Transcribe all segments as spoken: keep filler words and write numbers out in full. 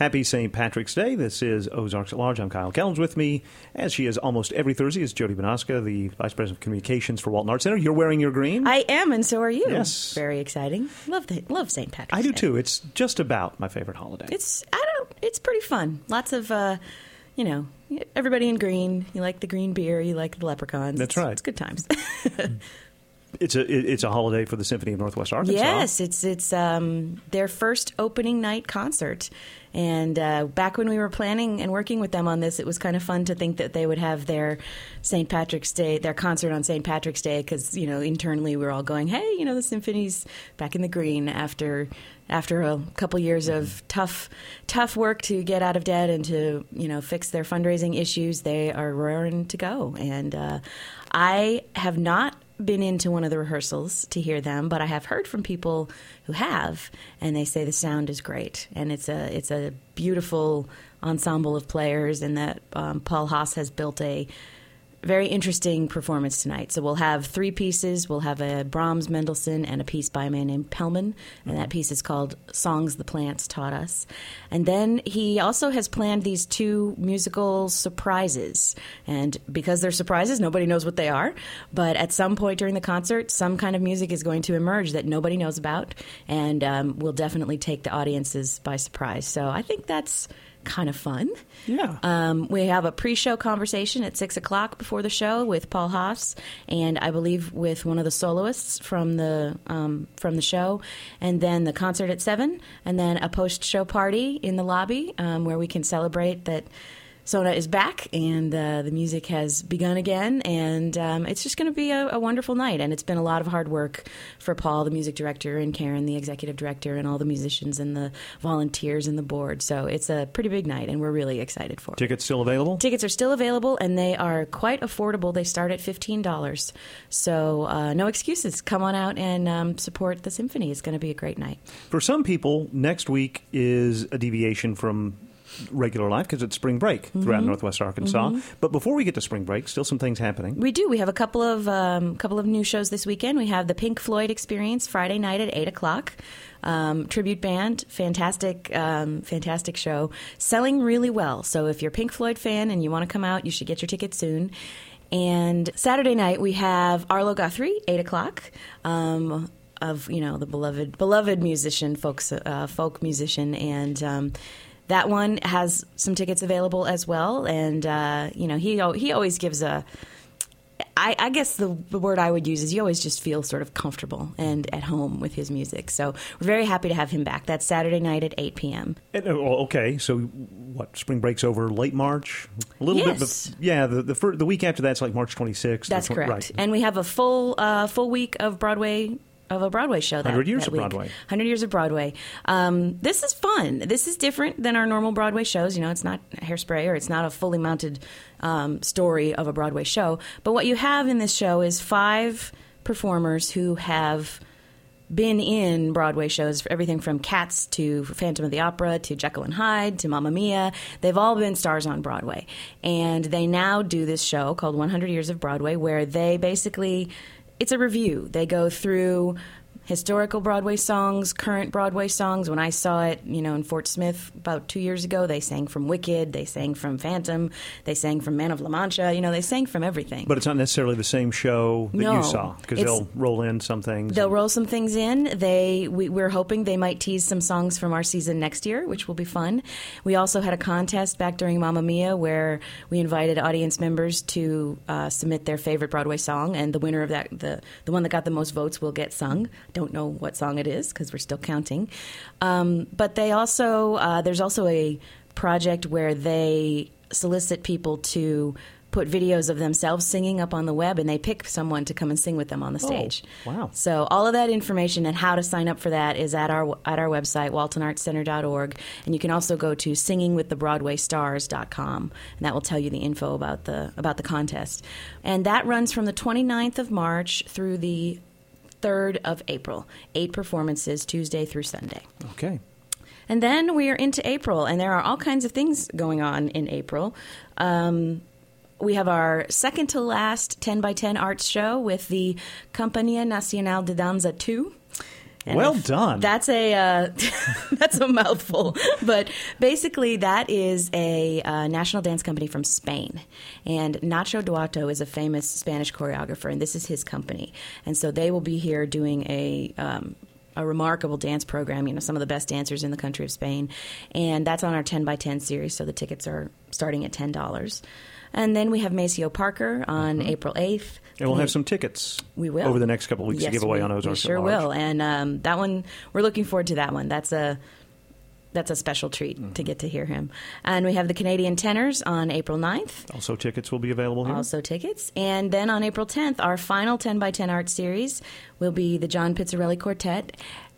Happy Saint Patrick's Day. This is Ozarks at Large. I'm Kyle Kellums. With me, as she is almost every Thursday, is Jody Benoska, the Vice President of Communications for Walton Arts Center. You're wearing your green? I am, and so are you. Yes. Very exciting. Love the, love Saint Patrick's I do, Day. too. It's just about my favorite holiday. It's, I don't, it's pretty fun. Lots of, uh, you know, everybody in green. You like the green beer. You like the leprechauns. That's it's, right. It's good times. It's a it's a holiday for the Symphony of Northwest Arkansas. Yes, it's it's um, their first opening night concert. And uh, back when we were planning and working with them on this, it was kind of fun to think that they would have their Saint Patrick's Day, their concert on Saint Patrick's Day, because, you know, internally we were all going, hey, you know, the Symphony's back in the green after after a couple years of tough tough work to get out of debt and to, you know, fix their fundraising issues. They are roaring to go. And uh, I have not been into one of the rehearsals to hear them, but I have heard from people who have, and they say the sound is great, and it's a it's a beautiful ensemble of players, and that um, Paul Haas has built a very interesting performance tonight. So we'll have three pieces. We'll have a Brahms, Mendelssohn, and a piece by a man named Pellman, and that piece is called Songs the Plants Taught Us. And then he also has planned these two musical surprises. And because they're surprises, nobody knows what they are. But at some point during the concert, some kind of music is going to emerge that nobody knows about, and um, will definitely take the audiences by surprise. So I think that's kind of fun. Yeah. Um, we have a pre-show conversation at six o'clock before the show with Paul Haas, and I believe with one of the soloists from the um, from the show, and then the concert at seven, and then a post-show party in the lobby um, where we can celebrate that Sona is back, and uh, the music has begun again, and um, it's just going to be a, a wonderful night. And it's been a lot of hard work for Paul, the music director, and Karen, the executive director, and all the musicians and the volunteers and the board. So it's a pretty big night, and we're really excited for it. Tickets still available? Tickets are still available, and they are quite affordable. They start at fifteen dollars. So uh, no excuses. Come on out and um, support the symphony. It's going to be a great night. For some people, next week is a deviation from regular life because it's spring break throughout Mm-hmm. Northwest Arkansas. Mm-hmm. But before we get to spring break, still some things happening. We do. We have a couple of um, couple of new shows this weekend. We have the Pink Floyd Experience Friday night at eight o'clock. Um, tribute band, fantastic, um, fantastic show, selling really well. So if you're a Pink Floyd fan and you want to come out, you should get your tickets soon. And Saturday night we have Arlo Guthrie, eight o'clock. Um, of you know the beloved beloved musician, folks, uh, folk musician, and um, that one has some tickets available as well. And uh, you know he he always gives a. I, I guess the, the word I would use is you always just feel sort of comfortable and at home with his music. So we're very happy to have him back. That's Saturday night at eight p.m. And, oh, okay, so what? Spring break's over late March, a little Yes. bit. Bef- yeah, the the, fir- the week after that's like March twenty-sixth. That's tw- correct. Right. And we have a full uh, full week of Broadway. Of a Broadway show. That, one hundred years that of week. Broadway. one hundred years of Broadway. Um, this is fun. This is different than our normal Broadway shows. You know, it's not Hairspray or it's not a fully mounted um, story of a Broadway show. But what you have in this show is five performers who have been in Broadway shows, everything from Cats to Phantom of the Opera to Jekyll and Hyde to Mamma Mia. They've all been stars on Broadway. And they now do this show called one hundred years of Broadway where they basically... It's a review. They go through historical Broadway songs, current Broadway songs. When I saw it, you know, in Fort Smith about two years ago, they sang from Wicked, they sang from Phantom, they sang from Man of La Mancha. You know, they sang from everything. But it's not necessarily the same show that No, you saw because it's- they'll roll in some things. They'll and- roll some things in. They we, we're hoping they might tease some songs from our season next year, which will be fun. We also had a contest back during Mamma Mia where we invited audience members to uh, submit their favorite Broadway song, and the winner of that, the the one that got the most votes, will get sung. Don't know what song it is because we're still counting. Um, but they also uh, there's also a project where they solicit people to put videos of themselves singing up on the web, and they pick someone to come and sing with them on the stage. Oh, wow. So all of that information and how to sign up for that is at our at our website, walton arts center dot org. And you can also go to singing with the broadway stars dot com, and that will tell you the info about the about the contest. And that runs from the twenty-ninth of March through the third of April. Eight performances, Tuesday through Sunday. Okay. And then we are into April, and there are all kinds of things going on in April. Um, we have our second to last ten by ten arts show with the Compañía Nacional de Danza two. And well if- done. That's a uh, that's a mouthful, but basically that is a uh, national dance company from Spain, and Nacho Duato is a famous Spanish choreographer, and this is his company, and so they will be here doing a. Um, a remarkable dance program, you know, some of the best dancers in the country of Spain. And that's on our ten by ten series, so the tickets are starting at ten dollars. And then we have Maceo Parker on mm-hmm. April eighth. And we'll have some tickets we will. over the next couple of weeks yes, to give away we, on Ozarks we sure at Large. will. And um, that one, we're looking forward to that one. That's a that's a special treat mm-hmm. to get to hear him. And we have the Canadian Tenors on April ninth. Also tickets will be available here? Also tickets. And then on April tenth, our final ten by ten art series will be the John Pizzarelli Quartet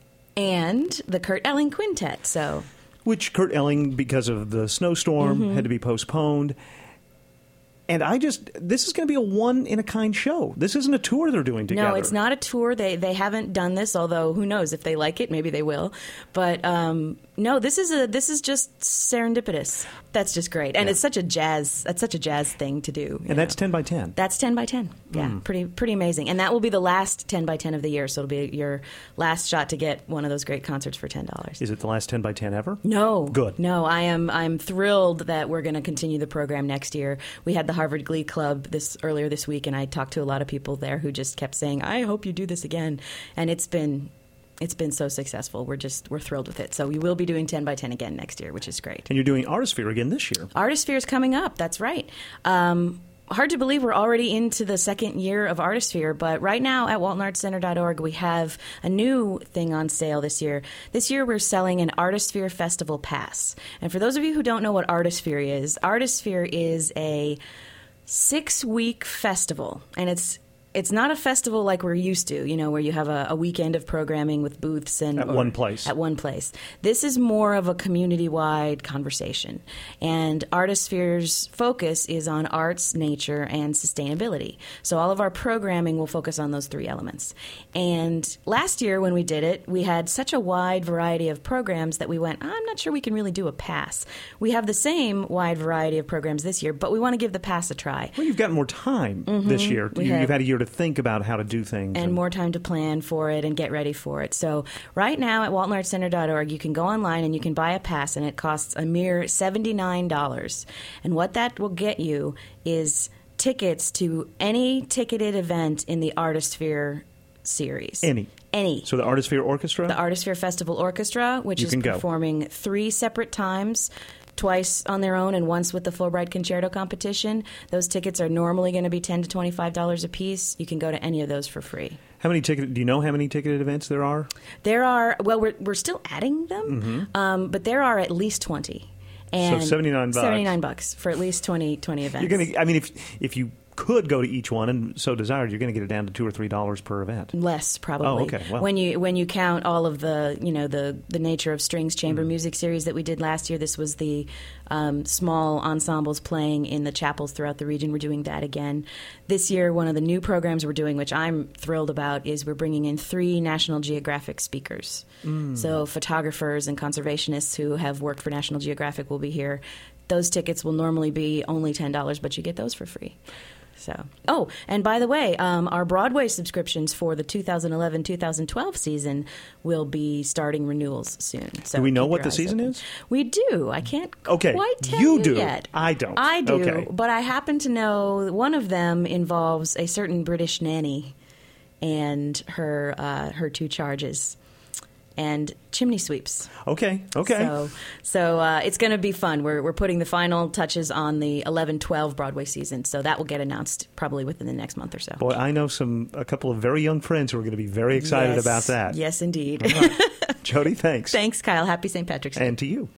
and the Kurt Elling Quintet. So, Which Kurt Elling, because of the snowstorm, mm-hmm. had to be postponed. And I just, this is going to be a one-in-a-kind show. This isn't a tour they're doing together. No, it's not a tour. They they haven't done this, although who knows if they like it, maybe they will. But um, no, this is a this is just serendipitous. That's just great, and yeah. it's such a jazz. That's such a jazz thing to do. And that's ten by ten. That's ten by ten. Yeah, mm. pretty pretty amazing. And that will be the last ten by ten of the year. So it'll be your last shot to get one of those great concerts for ten dollars. Is it the last ten by ten ever? No, good. No, I am I'm thrilled that we're going to continue the program next year. We had the Harvard Glee Club this earlier this week, and I talked to a lot of people there who just kept saying, "I hope you do this again," and it's been. It's been so successful. We're just we're thrilled with it. So we will be doing ten by ten again next year, which is great. And you're doing Artisphere again this year. Artisphere is coming up. That's right. Um, hard to believe we're already into the second year of Artisphere, but right now at walton arts center dot org we have a new thing on sale this year. This year we're selling an Artisphere Festival Pass. And for those of you who don't know what Artisphere is, Artisphere is a six-week festival, and it's It's not a festival like we're used to, you know, where you have a, a weekend of programming with booths and at or, one place. At one place. This is more of a community-wide conversation, and Artisphere's focus is on arts, nature, and sustainability. So all of our programming will focus on those three elements. And last year when we did it, we had such a wide variety of programs that we went, I'm not sure we can really do a pass. We have the same wide variety of programs this year, but we want to give the pass a try. Well, you've gotten more time mm-hmm. this year. We You, have, you've had a year to think about how to do things. And, and more time to plan for it and get ready for it. So right now at walton arts center dot org, you can go online and you can buy a pass, and it costs a mere seventy-nine dollars. And what that will get you is tickets to any ticketed event in the Artisphere series. Any. Any. So the Artisphere Orchestra? The Artisphere Festival Orchestra, which you is can performing go. three separate times, twice on their own and once with the Fulbright Concerto competition. Those tickets are normally going to be ten to twenty-five dollars a piece. You can go to any of those for free. How many ticket? Do you know how many ticketed events there are? There are, well, we're, we're still adding them, mm-hmm. um, but there are at least twenty. And so seventy-nine bucks. seventy-nine bucks for at least twenty, twenty events. You're gonna, I mean, if if you could go to each one and so desired, you're going to get it down to two or three dollars per event. Less, probably. Oh, okay. Well. When you when you count all of the you know the the Nature of Strings chamber mm. music series that we did last year, this was the um, small ensembles playing in the chapels throughout the region. We're doing that again this year. One of the new programs we're doing, which I'm thrilled about, is we're bringing in three National Geographic speakers. Mm. So photographers and conservationists who have worked for National Geographic will be here. Those tickets will normally be only ten dollars, but you get those for free. So, oh, and by the way, um, our Broadway subscriptions for the two thousand eleven two thousand twelve season will be starting renewals soon. So do we know keep what your the eyes season open. is? We do. I can't okay. quite tell you, you do. yet. I don't. I do, okay. But I happen to know one of them involves a certain British nanny and her uh, her two charges. And chimney sweeps. Okay, okay. So, so uh, it's going to be fun. We're we're putting the final touches on the eleven twelve Broadway season, so that will get announced probably within the next month or so. Boy, I know some a couple of very young friends who are going to be very excited yes. about that. Yes, indeed. Right. Jody, thanks. Thanks, Kyle. Happy Saint Patrick's Day. And to you.